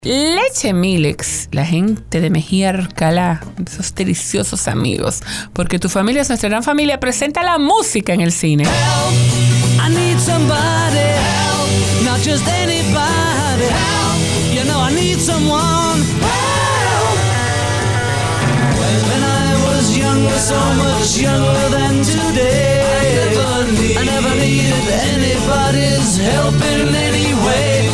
Leche Milex, la gente de Mejía Alcalá, esos deliciosos amigos, porque tu familia es nuestra gran familia, presenta la música en el cine. Help, I need somebody, help, not just anybody, help, you know I need someone, help. When I was younger, so much younger than today, I never needed anybody's help in any way.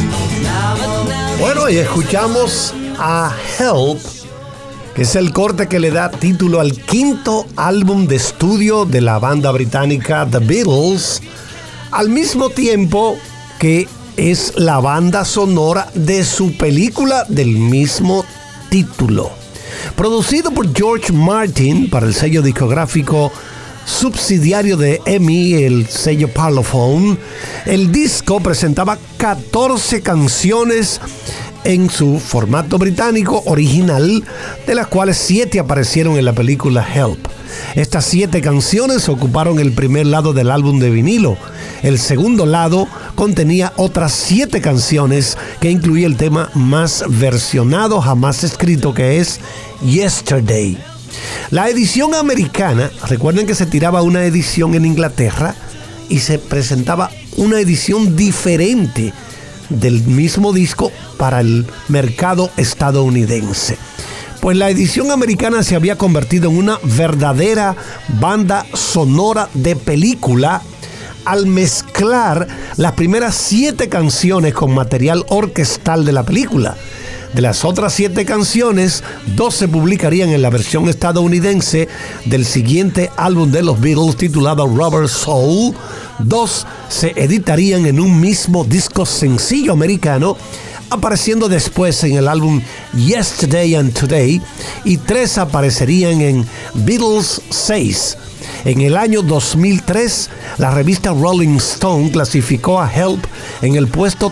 Bueno, y escuchamos a Help, que es el corte que le da título al quinto álbum de estudio de la banda británica The Beatles, al mismo tiempo que es la banda sonora de su película del mismo título. Producido por George Martin para el sello discográfico subsidiario de EMI, el sello Parlophone, el disco presentaba 14 canciones en su formato británico original, de las cuales 7 aparecieron en la película Help. Estas 7 canciones ocuparon el primer lado del álbum de vinilo. El segundo lado contenía otras 7 canciones que incluía el tema más versionado jamás escrito, que es Yesterday. La edición americana, recuerden que se tiraba una edición en Inglaterra y se presentaba una edición diferente del mismo disco para el mercado estadounidense. Pues la edición americana se había convertido en una verdadera banda sonora de película al mezclar las primeras 7 canciones con material orquestal de la película. De las otras 7 canciones, 2 se publicarían en la versión estadounidense del siguiente álbum de los Beatles titulado Rubber Soul. 2 se editarían en un mismo disco sencillo americano, apareciendo después en el álbum Yesterday and Today, y 3 aparecerían en Beatles 6. En el año 2003, la revista Rolling Stone clasificó a Help en el puesto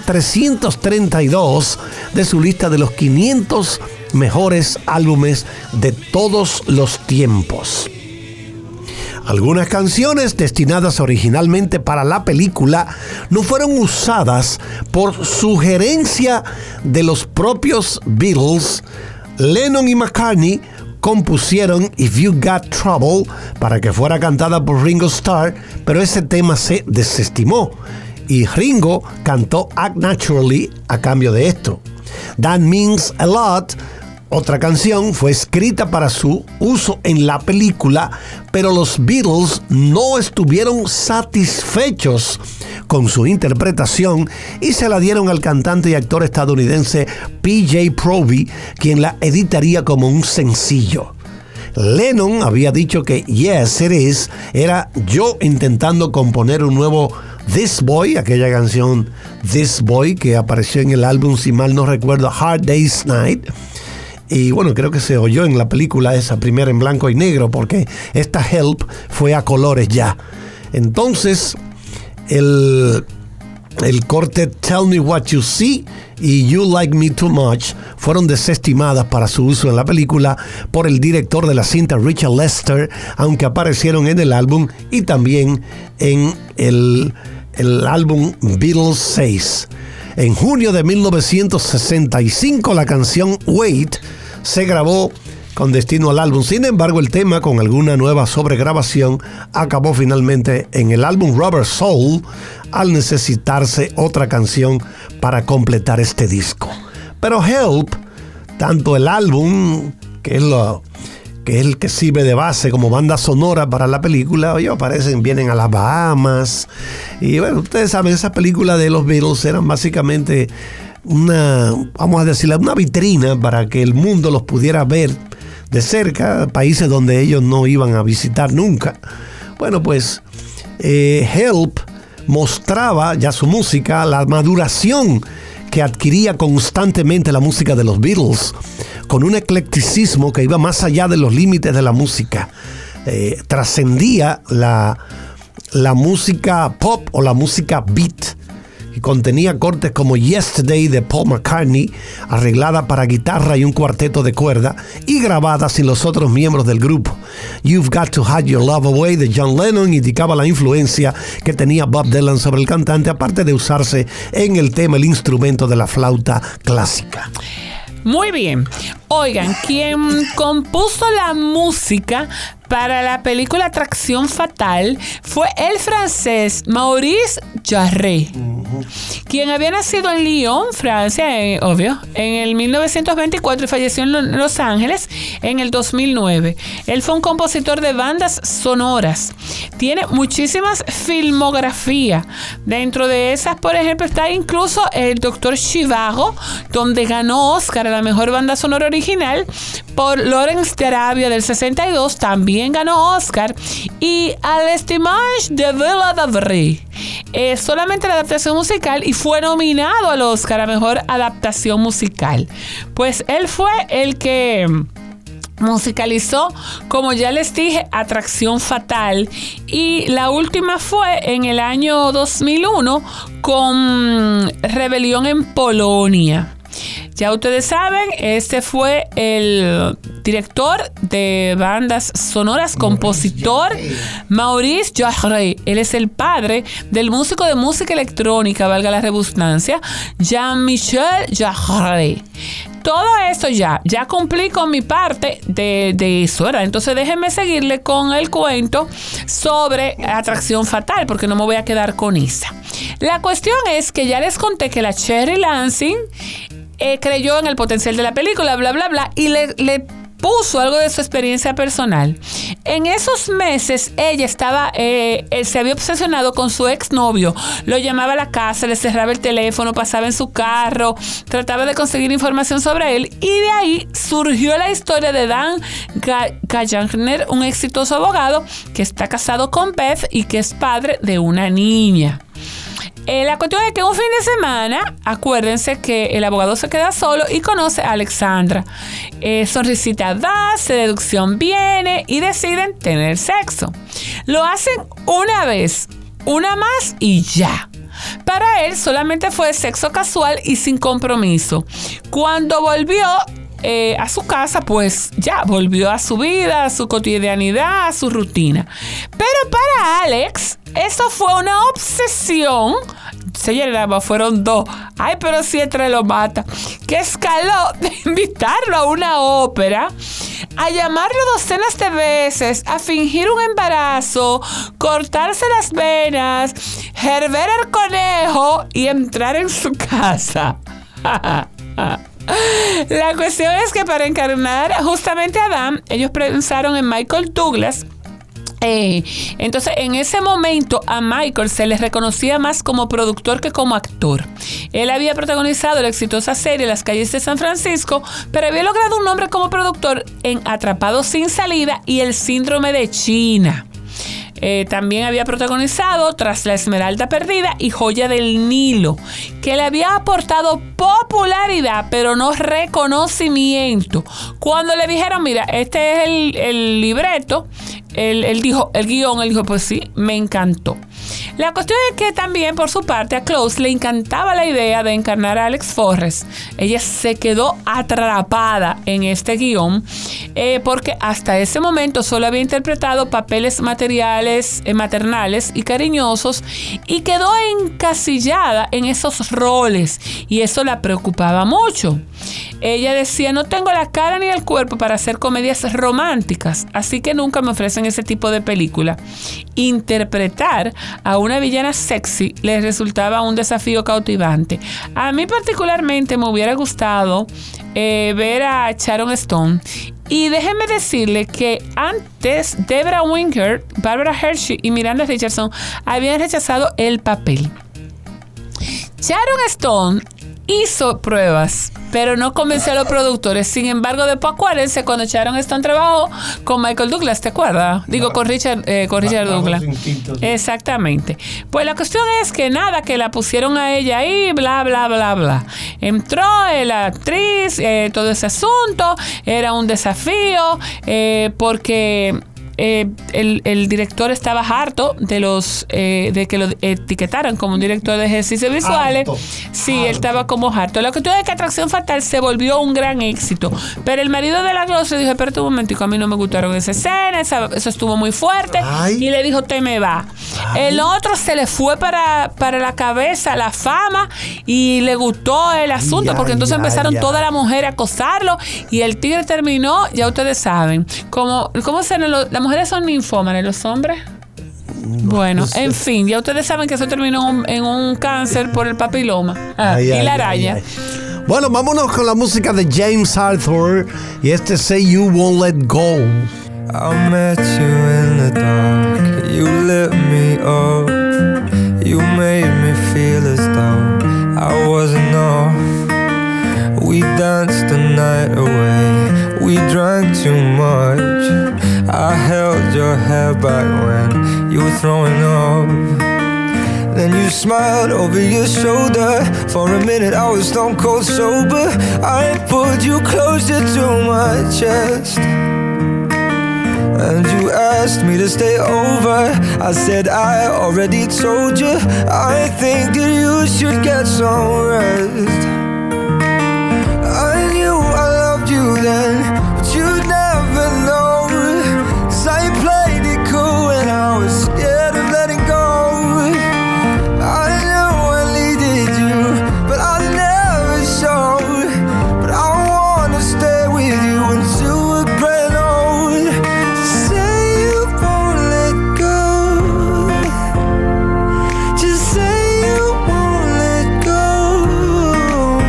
332 de su lista de los 500 mejores álbumes de todos los tiempos. Algunas canciones destinadas originalmente para la película no fueron usadas por sugerencia de los propios Beatles. Lennon y McCartney compusieron If You Got Trouble para que fuera cantada por Ringo Starr, pero ese tema se desestimó y Ringo cantó Act Naturally a cambio de esto. That Means a Lot, otra canción, fue escrita para su uso en la película, pero los Beatles no estuvieron satisfechos con su interpretación y se la dieron al cantante y actor estadounidense P.J. Proby, quien la editaría como un sencillo. Lennon había dicho que Yes It Is era yo intentando componer un nuevo This Boy, aquella canción This Boy que apareció en el álbum, si mal no recuerdo, Hard Day's Night. Y bueno, creo que se oyó en la película esa primera en blanco y negro, porque esta Help fue a colores ya. Entonces, el corte Tell Me What You See y You Like Me Too Much fueron desestimadas para su uso en la película por el director de la cinta, Richard Lester, aunque aparecieron en el álbum y también en el álbum Beatles 6. En junio de 1965, la canción Wait se grabó con destino al álbum. Sin embargo, el tema, con alguna nueva sobregrabación, acabó finalmente en el álbum Rubber Soul al necesitarse otra canción para completar este disco. Pero Help, tanto el álbum, que es el que sirve de base como banda sonora para la película, vienen a las Bahamas. Y bueno, ustedes saben, esas películas de los Beatles eran básicamente una vitrina para que el mundo los pudiera ver de cerca, países donde ellos no iban a visitar nunca. Bueno, pues Help mostraba ya su música, la maduración que adquiría constantemente la música de los Beatles, con un eclecticismo que iba más allá de los límites de la música. Trascendía la música pop o la música beat, y contenía cortes como Yesterday de Paul McCartney, arreglada para guitarra y un cuarteto de cuerda, y grabada sin los otros miembros del grupo. You've Got to Hide Your Love Away de John Lennon indicaba la influencia que tenía Bob Dylan sobre el cantante, aparte de usarse en el tema el instrumento de la flauta clásica. Muy bien. Oigan, quien compuso la música para la película Atracción Fatal fue el francés Maurice Jarre, quien había nacido en Lyon, Francia, en el 1924 y falleció en Los Ángeles en el 2009. Él fue un compositor de bandas sonoras. Tiene muchísimas filmografías. Dentro de esas, por ejemplo, está incluso el Dr. Zhivago, donde ganó Oscar a la mejor banda sonora original por Lawrence de Arabia del 62. También ganó Oscar. Y Al Estimage de Villa d'Avray, solamente la adaptación musical, y fue nominado al Oscar a mejor adaptación musical. Pues él fue el que musicalizó, como ya les dije, Atracción Fatal, y la última fue en el año 2001 con Rebelión en Polonia. Ya ustedes saben, este fue el director de bandas sonoras, compositor Maurice Jarre. Él es el padre del músico de música electrónica, valga la redundancia, Jean-Michel Jarre. Todo esto ya cumplí con mi parte de eso, ¿verdad? Entonces déjenme seguirle con el cuento sobre Atracción Fatal, porque no me voy a quedar con esa. La cuestión es que ya les conté que la Sherry Lansing creyó en el potencial de la película, bla, bla, bla, y le puso algo de su experiencia personal. En esos meses ella se había obsesionado con su exnovio. Lo llamaba a la casa, le cerraba el teléfono, pasaba en su carro, trataba de conseguir información sobre él, y de ahí surgió la historia de Dan Gallagher, un exitoso abogado que está casado con Beth y que es padre de una niña. La cuestión es que un fin de semana, acuérdense que el abogado se queda solo y conoce a Alexandra. Sonrisita da, seducción viene y deciden tener sexo. Lo hacen una vez, una más y ya. Para él solamente fue sexo casual y sin compromiso. Cuando volvió a su casa, pues ya volvió a su vida, a su cotidianidad, a su rutina. Pero para Alex, eso fue una obsesión. Señora, fueron dos. Ay, pero si entre lo mata. Que escaló de invitarlo a una ópera, a llamarlo docenas de veces, a fingir un embarazo, cortarse las venas, herver el conejo y entrar en su casa. La cuestión es que para encarnar justamente a Adam, ellos pensaron en Michael Douglas. Entonces en ese momento a Michael se le reconocía más como productor que como actor. Él había protagonizado la exitosa serie Las calles de San Francisco, pero había logrado un nombre como productor en Atrapado sin salida y El síndrome de China. También había protagonizado Tras la Esmeralda Perdida y Joya del Nilo, que le había aportado popularidad pero no reconocimiento. Cuando le dijeron, mira, este es el libreto, él dijo, el guión, él dijo, pues sí, me encantó. La cuestión es que también, por su parte, a Close le encantaba la idea de encarnar a Alex Forrest. Ella se quedó atrapada en este guión porque hasta ese momento solo había interpretado papeles maternales y cariñosos, y quedó encasillada en esos roles, y eso la preocupaba mucho. Ella decía, no tengo la cara ni el cuerpo para hacer comedias románticas, así que nunca me ofrecen ese tipo de película. Interpretar a una villana sexy le resultaba un desafío cautivante. A mí particularmente me hubiera gustado ver a Sharon Stone. Y déjenme decirle que antes Debra Winger, Barbara Hershey y Miranda Richardson habían rechazado el papel. Sharon Stone hizo pruebas, pero no convenció a los productores. Sin embargo, después acuérdense cuando Sharon Stone trabajó con Michael Douglas, ¿te acuerdas? Digo, con Richard Douglas. Exactamente. Pues la cuestión es que nada, que la pusieron a ella ahí, bla, bla, bla, bla. Entró la actriz, todo ese asunto, era un desafío, porque el director estaba harto de que lo etiquetaran como un director de ejercicios visuales. Sí, él estaba como harto. Lo que tú es que Atracción Fatal se volvió un gran éxito. Pero el marido de la Gloria dijo, espérate un momentico, a mí no me gustaron esa escena, eso estuvo muy fuerte. Y le dijo, te me va. El otro se le fue para la cabeza la fama y le gustó el asunto, porque entonces empezaron todas las mujeres a acosarlo y el tigre terminó, ya ustedes saben, ¿cómo se las mujeres son ninfómanas, los hombres? Bueno, en fin, ya ustedes saben que eso terminó en un cáncer por el papiloma y la araña. Bueno, vámonos con la música de James Arthur y Say You Won't Let Go. I met you in the dark, you lit me up, you made me feel as though I wasn't off. We danced the night away, we drank too much. I held your hair back when you were throwing up. Then you smiled over your shoulder. For a minute I was stone cold sober. I pulled you closer to my chest and you asked me to stay over. I said I already told you, I think that you should get some rest. I knew I loved you then, but you'd never know, 'cause I played it cool when I was scared of letting go. I knew I needed you, but I never showed. But I wanna stay with you until we're grand old. Say you won't let go. Just say you won't let go.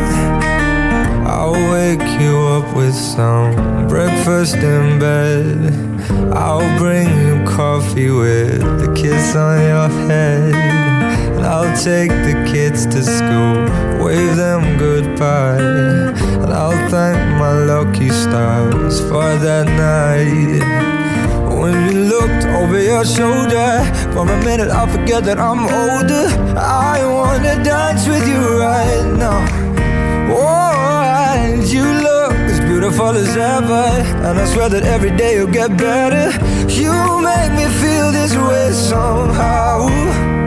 I'll wake you up with some breakfast in bed. I'll bring you coffee with a kiss on your head. And I'll take the kids to school, wave them goodbye. And I'll thank my lucky stars for that night. When you looked over your shoulder, for a minute I forget that I'm older. I wanna dance with you right now. Oh, and you look as beautiful as ever, and I swear that every day you'll get better. You make me feel this way somehow.